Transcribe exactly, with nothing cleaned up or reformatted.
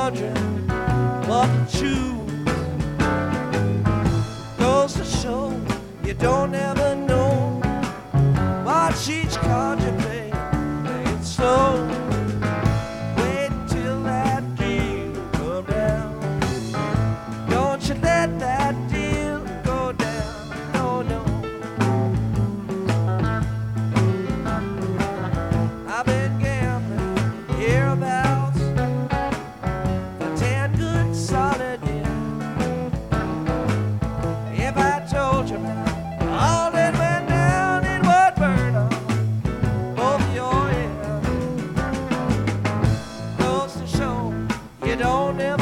wondering what to choose. Goes to show you don't ever know. Watch each card you play, play it slow. Wait till that deal come down. Don't you let that deal go down. No, no. I've been gambling hereabouts for ten good solid years. If I told you about all that went down, it would burn up both of your heads. Goes to show you don't ever